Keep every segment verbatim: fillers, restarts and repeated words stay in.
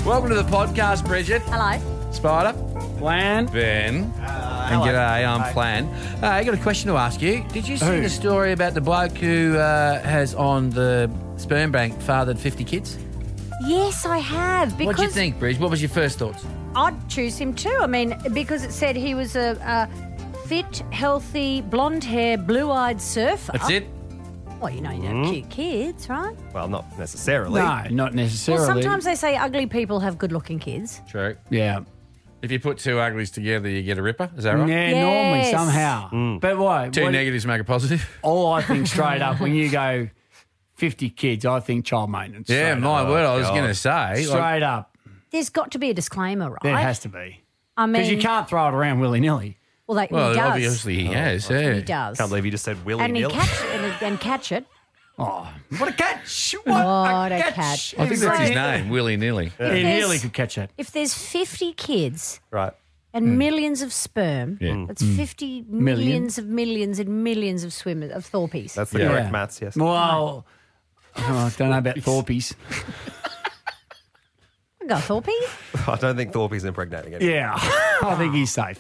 Welcome to the podcast, Bridget. Hello. Spider. Plan. Ben. Uh, and g'day, I'm Flan. Uh, I got a question to ask you. Did you see Who? the story about the bloke who uh, has on the sperm bank fathered fifty kids? Yes, I have. Because What do you think, Bridge? What was your first thoughts? I'd choose him too. I mean, because it said he was a, a fit, healthy, blonde hair, blue-eyed surfer. That's it? Well, you know, you have cute kids, right? Well, not necessarily. No, not necessarily. Well, sometimes they say ugly people have good-looking kids. True. Yeah. If you put two uglies together, you get a ripper. Is that right? Yeah, normally, Yes. somehow. But why? Two what, negatives make a positive. all I think straight up, when you go fifty kids, I think child maintenance. Yeah, straight my up. word, I was God. going to say. Straight like, up. There's got to be a disclaimer, right? There has to be. I mean, Because you can't throw it around willy-nilly. Well, like, well, he does. obviously he has. Yeah. He does. Can't believe you just said willy and he nilly. catch and, and catch it. Oh, what a catch. What, What a catch. I think that's his So- name, willy-nilly. He there's- nearly could catch it. If there's fifty kids Right. and millions of sperm, Yeah. that's fifty millions of millions and millions of swimmers, of Thorpies. That's the Yeah. correct maths, yes. Well, oh, I don't know about Thorpies. Go Thorpie. I don't think Thorpe's impregnating anyone. Yeah, I think he's safe.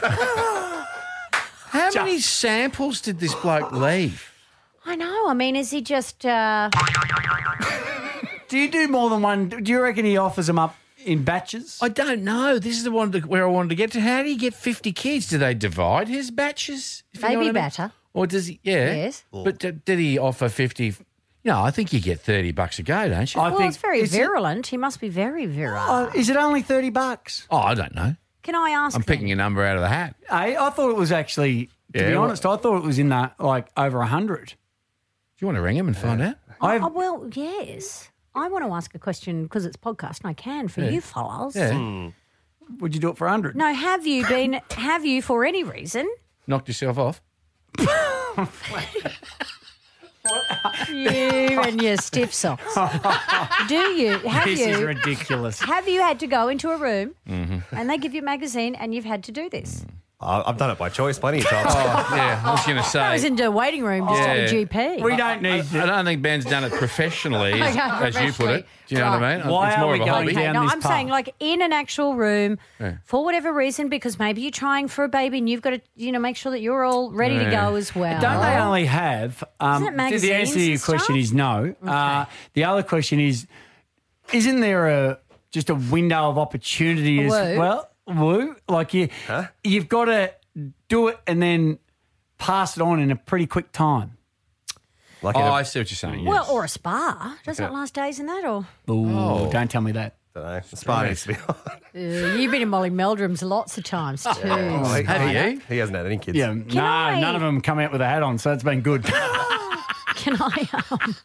How many samples did this bloke leave? I know. I mean, is he just... Uh, Do you do more than one? Do you reckon he offers them up in batches? I don't know. This is the one to, where I wanted to get to. How do you get fifty kids? Do they divide his batches? If you know Maybe what I mean? better. Or does he? Yeah. Yes. But d- did he offer fifty? No, I think you get thirty bucks a go, don't you? I well, think it's very is it- virulent. He must be very virulent. Oh, is it only thirty bucks? oh, I don't know. Can I ask I'm then? picking a number out of the hat. I, I thought it was actually, to Yeah, be well- honest, I thought it was in that like over a hundred. Do you want to ring him and find out? I've Oh, well, yes. I want to ask a question because it's podcast and I can for you fellas. Yeah. would you do it for a hundred? No, have you been, have you for any reason, Knocked yourself off. you and your stiff socks, do you, have This you, is ridiculous. have you had to go into a room Mm-hmm. and they give you a magazine and you've had to do this? Uh, I've done it by choice plenty of times. Oh, yeah. I was going to I was say. in the waiting room just at Yeah. a G P. We don't need. I don't think Ben's done it professionally, as, Okay, as you put it. Do you know what I Right. mean? Why it's are more we of a going hobby. down no, this I'm path? saying like in an actual room Yeah. for whatever reason, because maybe you're trying for a baby and you've got to, you know, make sure that you're all ready to Yeah. go as well. Don't they only have? Um, Isn't it the- the answer to your magazines and question stuff? is no. Uh, the other question is, isn't there a just a window of opportunity as Woo. well? Woo, like you, you've got to do it and then pass it on in a pretty quick time. Like Oh, in a, I see what you're saying. Well, yes. or a spa. Does that last days in that? Or Ooh, Oh. don't tell me that. I don't know. The spa needs to be on. uh, you've been in Molly Meldrums lots of times too. Oh, he- Have he- you? He hasn't had any kids. Yeah, no, I- none of them come out with a hat on, so it's been good. Can I? Um,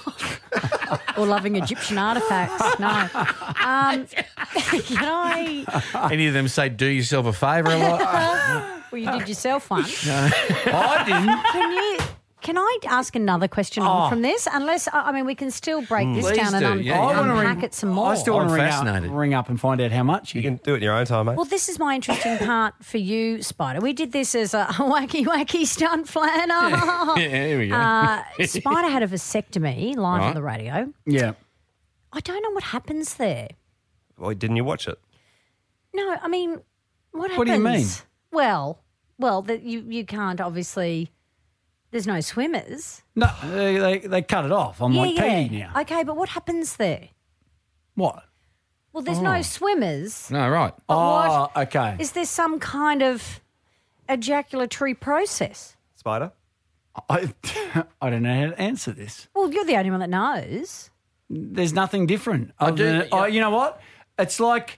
or loving Egyptian artifacts? No. Um, can I? Any of them say do yourself a favour a lot? Well, you did yourself one. I didn't. Can you? Can I ask another question Oh. from this? Unless I I mean, we can still break this Please down and do, un- yeah, I yeah. wanna unpack ring- it some more. I still want I'm to ring up, fascinated. ring up and find out how much You you can do it in your own time, mate. Well, this is my interesting part for you, Spider. We did this as a wacky, wacky stunt flanner. Yeah, here we go. Uh, Spider had a vasectomy live Right. on the radio. Yeah. I don't know what happens there. Well, didn't you watch it? No, I mean, what happens? What do you mean? Well, well, that you you can't obviously. There's no swimmers. No, they, they, they cut it off. I'm like Petey now. Okay, but what happens there? What? Well, there's no swimmers. no, right. But Oh, what okay. is there some kind of ejaculatory process? Spider? I, I don't know how to answer this. Well, you're the only one that knows. There's nothing different. I do- oh, yeah. you know what? It's like,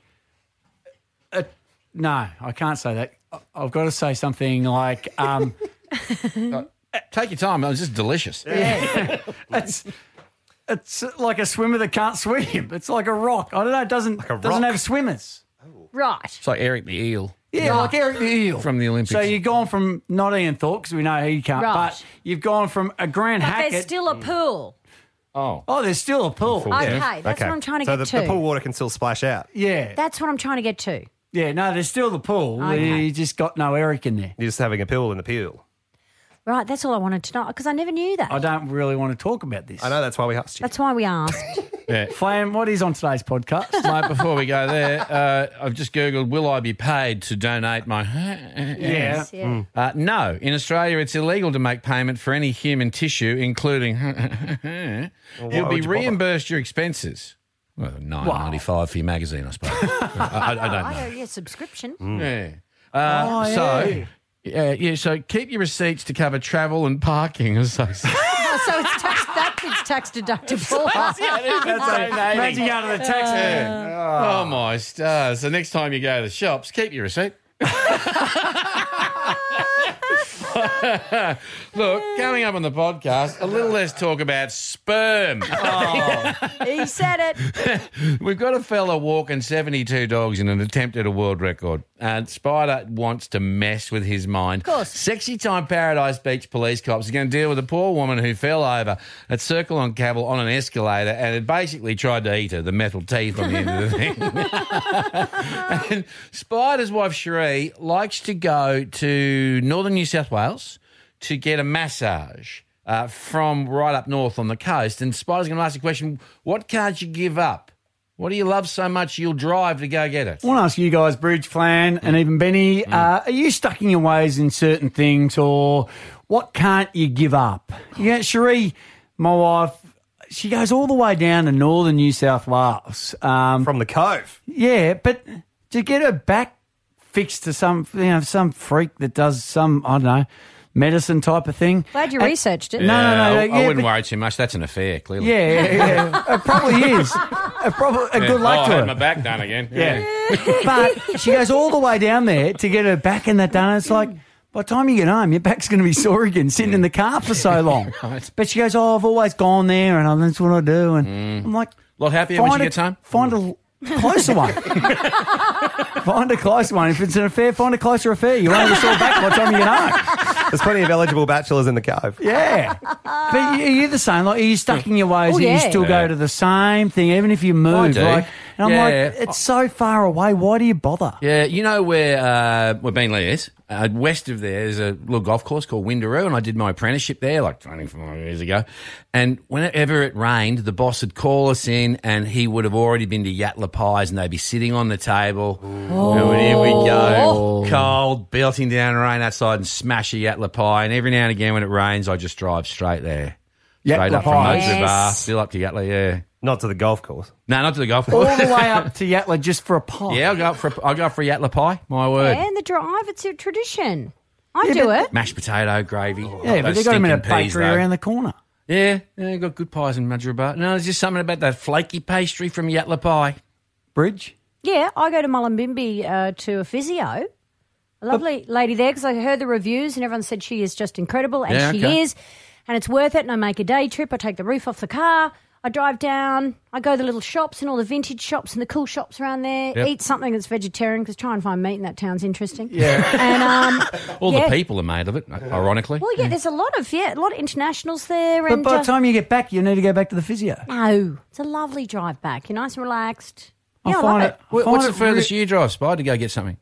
a, no, I can't say that. I- I've got to say something like, um, Take your time. It was just delicious. it's it's like a swimmer that can't swim. It's like a rock. I don't know. It doesn't a doesn't rock? have swimmers. Right. It's like Eric the Eel Yeah, like Eric the Eel from the Olympics. So you've gone from not Ian Thorpe because we know he can't, Right. but you've gone from a Grant But Hackett. there's still a pool. oh. oh, there's still a pool. Full. Okay, Yeah. that's okay. what I'm trying to so get the, to. the pool water can still splash out. Yeah, That's what I'm trying to get to. yeah. No, there's still the pool. Okay. You just got no Eric in there. You're just having a pill in the peel. Right, that's all I wanted to know because I never knew that. I don't really want to talk about this. I know, that's why we asked you. That's why we asked. Yeah. Flam, what is on today's podcast? Mate, before we go there, uh, I've just Googled, will I be paid to donate my... Yeah. Yeah. Uh, no. In Australia, it's illegal to make payment for any human tissue, including... why You'll would be you bother? reimbursed your expenses. Well, nine ninety-five for your magazine, I suppose. I, I, I don't I know. don't, yeah, subscription. Yeah. Uh, Oh, yeah. So, yeah, yeah, so keep your receipts to cover travel and parking. Associated. Oh, so it's tax, that bit's tax deductible. Imagine going to the tax man. Oh, my stars. So next time you go to the shops, keep your receipt. Look, coming up on the podcast, a little less talk about sperm. He said it. We've got a fella walking seventy-two dogs in an attempt at a world record. And Spider wants to mess with his mind. Of course. Sexy Time Paradise Beach police cops are going to deal with a poor woman who fell over at Circle on Cavill on an escalator and had basically tried to eat her, the metal teeth on the end of the thing. And Spider's wife, Cherie, likes to go to northern New South Wales to get a massage uh, from right up north on the coast. And Spider's going to ask the question, what can't you give up? What do you love so much you'll drive to go get it? I want to ask you guys, Bridge, Flan, and even Benny, uh, are you stuck in your ways in certain things, or what can't you give up? Yeah, Cherie, my wife, she goes all the way down to northern New South Wales. Um, From the Cove. yeah, but to get her back fixed to some, you know, some freak that does some, I don't know, medicine type of thing. Glad you And- researched it. No, no, no. I, I yeah, wouldn't but- worry too much. That's an affair, clearly. Yeah, yeah, yeah. It probably is. It probably, Yeah. good luck oh, to I her. had my back done again. Yeah. But she goes all the way down there to get her back in that done. It's like, by the time you get home, your back's going to be sore again, sitting in the car for so long. Right. But she goes, oh, I've always gone there and that's what I do. And I'm like, A lot happier when she find a- gets home? Find a closer one. Find a closer one. If it's an affair, find a closer affair. You won't have a sore back by the time you get home. There's plenty of eligible bachelors in the Cove. Yeah. But you- you're the same. Like, are you stuck in your ways Oh, and you yeah. still Yeah. go to the same thing, even if you move? do. Like, and I'm Yeah. like, it's so far away. Why do you bother? Yeah, you know where uh, where Beenleigh is? Uh, west of there is a little golf course called Windaroo, and I did my apprenticeship there like twenty-five years ago. And whenever it rained, the boss would call us in, and he would have already been to Yatla Pies, and they'd be sitting on the table. And here we go, cold, belting down rain outside, and smash a Yatla Pie. And every now and again when it rains, I just drive straight there. Straight Yatla up from Pies. Moses Bar, Yes. still up to Yatla, yeah. Not to the golf course. No, not to the golf All course. the way up to Yatla just for a pie. Yeah, I'll go up for a, I'll go up for a Yatla Pie, my word. And the drive, it's a tradition. I Yeah, do but- it. Mashed potato, gravy. Yeah, but Those they got them in a stinking peas, bakery though. around the corner. Yeah, yeah, got good pies in Mudgeeraba. No, there's just something about that flaky pastry from Yatla Pie. Bridge. Yeah, I go to Mullumbimby uh, to a physio. A lovely lady there because I heard the reviews and everyone said she is just incredible, and Yeah, she okay. is. And it's worth it. And I make a day trip. I take the roof off the car. I drive down. I go to the little shops and all the vintage shops and the cool shops around there. Yep. Eat something that's vegetarian because try and find meat in that town's interesting. Yeah. And um, All yeah. the people are made of it, ironically. Well, yeah, there's a lot of yeah, a lot of internationals there. But and by uh, the time you get back, you need to go back to the physio. no, it's a lovely drive back. You're nice and relaxed. I Yeah, I, find love it- it. Wh- find What's it the furthest re- you drive, Spy, to go get something?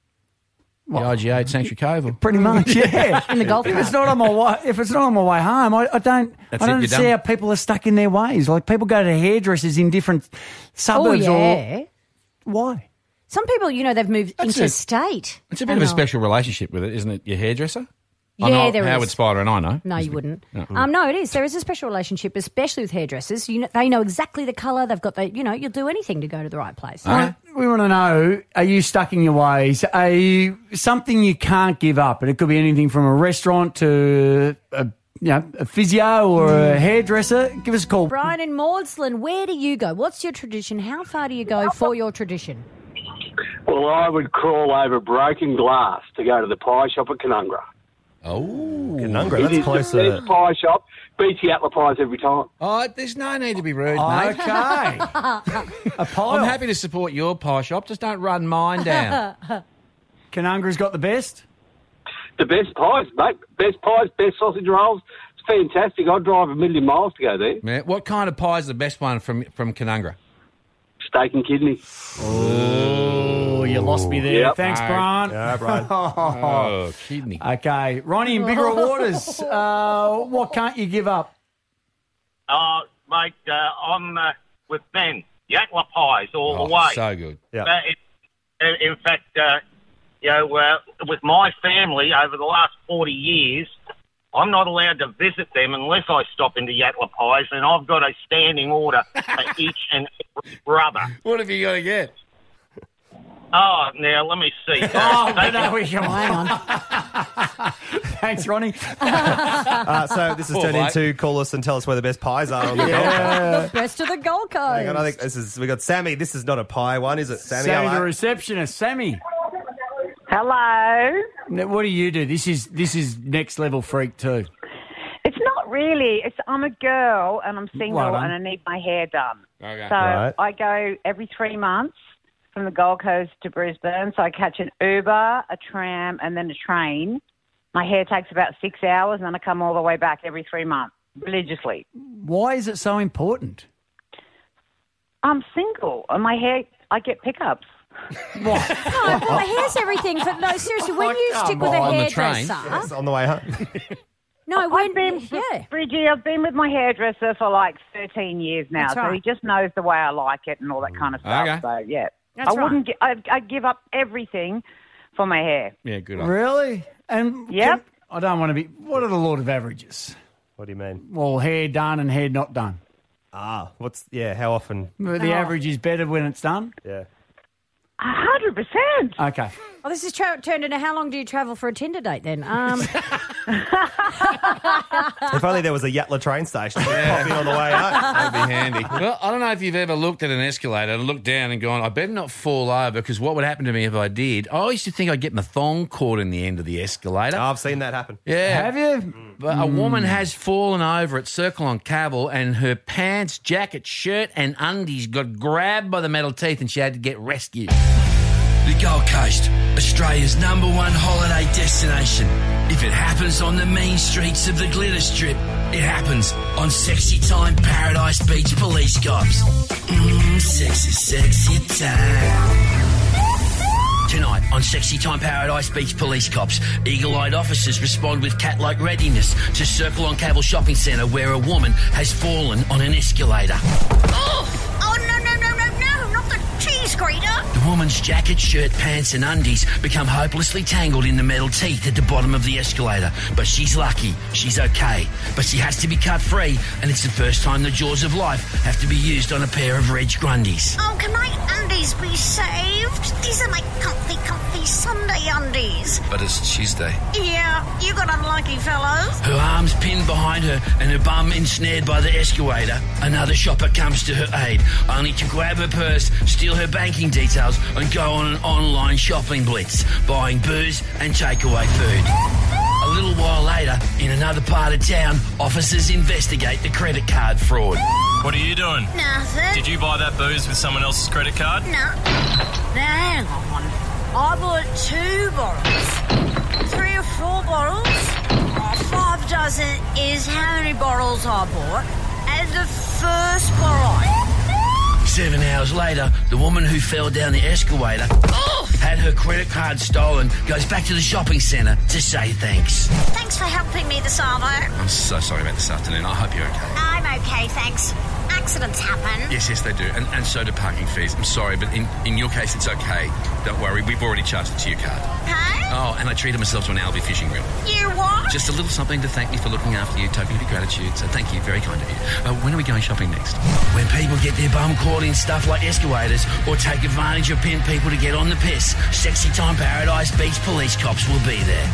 The I G A at Sanctuary Cove? Or? Pretty much, yeah. In the golf If it's cart. not on my way, if it's not on my way home, I, I don't. That's I it, don't you're see done. how people are stuck in their ways. Like people go to hairdressers in different Oh suburbs. yeah. Or why? Some people, you know, they've moved That's it. interstate. It's a bit And of a they'll- special relationship with it, isn't it? Your hairdresser? I Yeah, know there Howard is. Spider and I know. No, you wouldn't. Um, no, it is. There is a special relationship, especially with hairdressers. You know, they know exactly the colour. They've got the, you know, you'll do anything to go to the right place. Okay. We want to know: are you stuck in your ways? Are you something you can't give up? And it could be anything from a restaurant to a, you know, a physio or a hairdresser. Give us a call. Brian in Maudslin, where do you go? What's your tradition? How far do you go for your tradition? Well, I would crawl over broken glass to go to the pie shop at Canungra. Oh. Conungra, It that's is closer. the best pie shop. Beats the Atla pies every time. Oh, there's no need to be rude, mate. Okay. a pile. I'm happy to support your pie shop. Just don't run mine down. Canungra's got the best. The best pies, mate. Best pies, best sausage rolls. It's fantastic. I'd drive a million miles to go there. Yeah. What kind of pie is the best one from from Canungra? steak and kidney. Oh, you lost me there. Yep. Thanks, No. Brian. Yeah, Brian. Oh, kidney. Okay, Ronnie in Bigger Waters. Uh, what can't you give up? Oh, mate, uh, I'm uh, with Ben. Yakla pies all Oh, the way. so good. Yeah. Uh, it, in in fact, uh, you know, uh, with my family over the last forty years, I'm not allowed to visit them unless I stop into Yakla pies, and I've got a standing order for each and every brother. What have you got to get? Oh, now, let me see. Oh, They no, can- we can. Hang on. Thanks, Ronnie. Uh, so this has Poor turned mate. into call us and tell us where the best pies are on the Gold Coast. Yeah. Best of the Gold Coast. Hang on, I think this is we got Sammy. This is not a pie one, is it? Sammy, Sammy, the hello. receptionist. Sammy, Hello. now, what do you do? This is this is next level freak too. It's not really. It's I'm a girl and I'm single Well done. and I need my hair done. Okay. So Right. I go every three months from the Gold Coast to Brisbane. So I catch an Uber, a tram, and then a train. My hair takes about six hours, and then I come all the way back every three months religiously. Why is it so important? I'm single, and my hair, I get pickups. No, well, the hair's everything. For, no, seriously, when you Come stick with a on, the train. hairdresser, Yes, on the way home. no, when I've been, yeah, Bridgie, I've been with my hairdresser for like thirteen years now, That's so right. he just knows the way I like it and all that kind of stuff. Okay. So yeah, That's I wouldn't. Gi- I'd, I'd give up everything for my hair. Yeah, good on. Really? And Yep. can- I don't want to be. What are the Lord of averages? What do you mean? Well, hair done and hair not done. Ah, what's yeah? How often? The average is better when it's done. Yeah. A hundred percent. Okay. Well, this has tra- turned into how long do you travel for a Tinder date then? Um, If only there was a Yatla train station. You could pop in on the way out. That'd be handy. Well, I don't know if you've ever looked at an escalator and looked down and gone, I better not fall over because what would happen to me if I did? I used to think I'd get my thong caught in the end of the escalator. Oh, I've seen that happen. Yeah. Have you? But a woman has fallen over at Circle on Cavill and her pants, jacket, shirt and undies got grabbed by the metal teeth and she had to get rescued. The Gold Coast, Australia's number one holiday destination. If it happens on the mean streets of the Glitter Strip, it happens on Sexy Time Paradise Beach Police Cops. Mmm, sexy, sexy time. Tonight on Sexy Time Paradise Beach Police Cops, eagle-eyed officers respond with cat-like readiness to Circle on Cavill Shopping Centre where a woman has fallen on an escalator. Oh! Oh, no, no, no, no, no! Not the cheese grater! The woman's jacket, shirt, pants and undies become hopelessly tangled in the metal teeth at the bottom of the escalator. But she's lucky. She's okay. But she has to be cut free, and it's the first time the jaws of life have to be used on a pair of Reg Grundies. Oh, can my undies be saved? These are my comfy, comfy Sunday undies. But it's Tuesday. Yeah, you got unlucky, fellows. Her arms pinned behind her and her bum ensnared by the escalator, another shopper comes to her aid, only to grab her purse, steal her banking details and go on an online shopping blitz, buying booze and takeaway food. A little while later, in another part of town, officers investigate the credit card fraud. What are you doing? Nothing. Did you buy that booze with someone else's credit card? No. Now, hang on. I bought two bottles. Three or four bottles. Oh, five dozen is how many bottles I bought. And the first bottle. Seven hours later, the woman who fell down the escalator had her credit card stolen, goes back to the shopping centre to say thanks. Thanks for helping me this afternoon. I'm so sorry about this afternoon. I hope you're okay. I'm okay, thanks. Accidents happen. Yes, yes, they do. And, and so do parking fees. I'm sorry, but in, in your case, it's okay. Don't worry, we've already charged it to your card. Hey? Oh, and I treated myself to an Albi fishing reel. You what? Just a little something to thank me for looking after you, token of your gratitude. So thank you, very kind of you. Uh, when are we going shopping next? When people get their bum caught in stuff like escalators or take advantage of pimp people to get on the piss, Sexy Time Paradise Beach Police Cops will be there.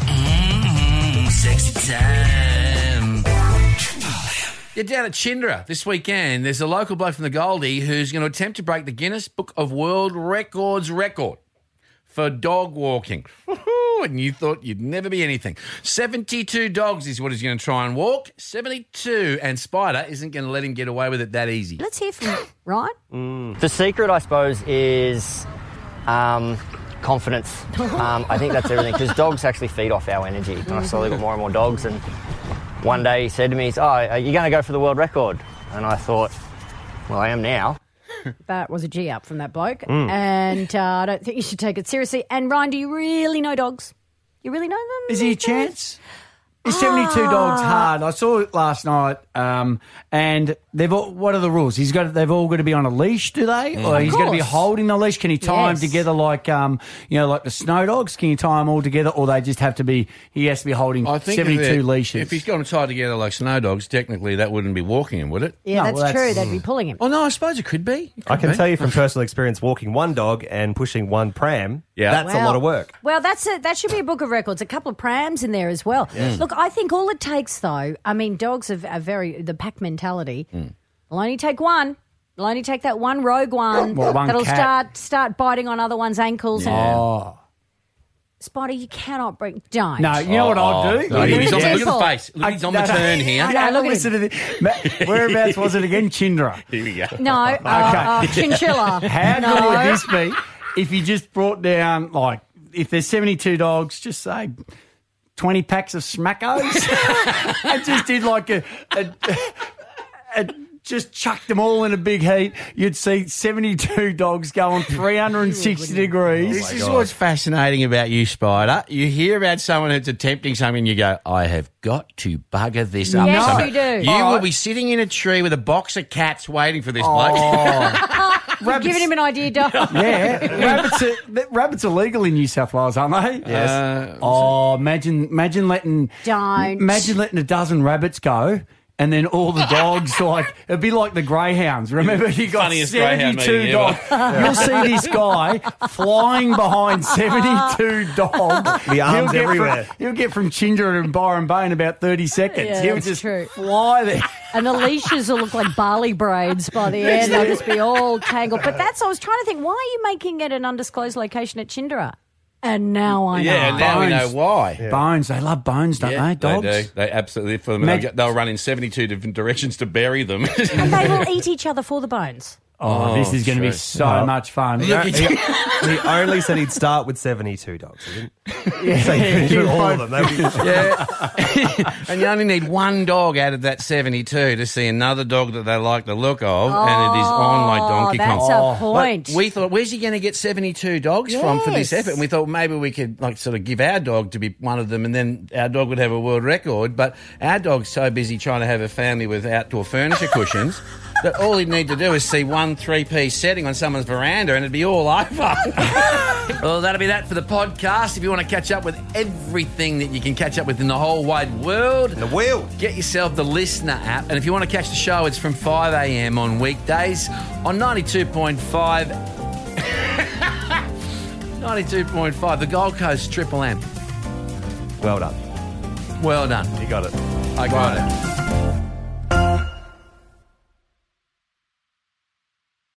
Mmm, sexy time. You're down at Chindra this weekend. There's a local bloke from the Goldie who's going to attempt to break the Guinness Book of World Records record for dog walking. And you thought you'd never be anything. seventy-two dogs is what he's going to try and walk. seventy-two. And Spider isn't going to let him get away with it that easy. let's hear from Ryan. The secret, I suppose, is um, confidence. Um, I think that's everything, because dogs actually feed off our energy. And I slowly got more and more dogs, and one day he said to me, oh, are you going to go for the world record? And I thought, well, I am now. That was a G up from that bloke. Mm. And uh, I don't think you should take it seriously. And Ryan, do you really know dogs? You really know them? Is he a chance? Is seventy-two dogs hard? I saw it last night, um, and they've all, what are the rules? He's got they've all got to be on a leash, do they? Mm. Or Of he's got to be course. holding the leash? Can he tie Yes. them together like um, you know, like the snow dogs? Can you tie them all together, or they just have to be? He has to be holding I think seventy-two if they're- leashes. If he's got them tied together like snow dogs, technically that wouldn't be walking him, would it? Yeah, No, that's, well, that's- true. They'd be pulling him. Oh no, I suppose it could be. It I could can be. tell you from personal experience, walking one dog and pushing one pram, Yeah. that's a Well- lot of work. Well, that's a, that should be a book of records. A couple of prams in there as well. Look, I think all it takes, though, I mean, dogs are, are very, the pack mentality. Mm. Will only take one. Will only take that one rogue one What, one that'll cat? start start biting on other one's ankles. And, oh Spotty, you cannot bring. Don't. no, you know what I'll do? No, Be he's on, look at careful. the face. Look, he's on the I- no, no. turn here. No, Yeah, look at listen to this. Ma- Whereabouts was it again? Chindra. Here we go. No, uh, uh, chinchilla. How no. good would this be if you just brought down, like, if there's seventy-two dogs, just say twenty packs of Smackos and just did like a, a, a just chucked them all in a big heat, you'd see seventy-two dogs going three hundred sixty degrees. This is what's fascinating about you, Spider. You hear about someone who's attempting something and you go, I have got to bugger this up. Yes, somehow." you do. You All will right. be sitting in a tree with a box of cats waiting for this bloke. You're giving him an idea, dog. Yeah, rabbits are, th- rabbits are legal in New South Wales, aren't they? Yes. Uh, Oh, imagine, imagine letting, Don't. imagine letting a dozen rabbits go. And then all the dogs, like, it'd be like the greyhounds. Remember, you got Funniest greyhound seventy-two meeting dogs. ever. You'll see this guy flying behind seventy-two dogs. The arms He'll get everywhere. From, he'll get from Chindra and Byron Bay in about thirty seconds. Yeah, he'll that's just true. fly there. And the leashes will look like barley braids by the end. They'll just be all tangled. But that's, I was trying to think, why are you making it an undisclosed location at Chindra? And now I know. Yeah, now we know Bones. why. Bones, they love bones, don't Yeah, they? Dogs. They do. They absolutely for them. Mag- They'll, they'll run in seventy-two different directions to bury them. And they will eat each other for the bones. Oh, this is going to be true. so Oh. much fun. He, he only said he'd start with seventy-two dogs. He didn't Yeah, say finish with all of them. That would be- Yeah. And you only need one dog out of that seventy-two to see another dog that they like the look of, and it is on like Donkey Oh, that's Kong. a point. But we thought, where's he going to get seventy-two dogs from for this Yes. effort? And we thought maybe we could like sort of give our dog to be one of them, and then our dog would have a world record. But our dog's so busy trying to have a family with outdoor furniture cushions that all he'd need to do is see one three-piece setting on someone's veranda and it'd be all over. Well, that'll be that for the podcast. If you want to catch up with everything that you can catch up with in the whole wide world, The wheel. get yourself the Listener app. And if you want to catch the show, it's from five a.m. on weekdays on ninety-two point five. ninety-two point five, the Gold Coast Triple M. Well done. Well done. You got it. I got it.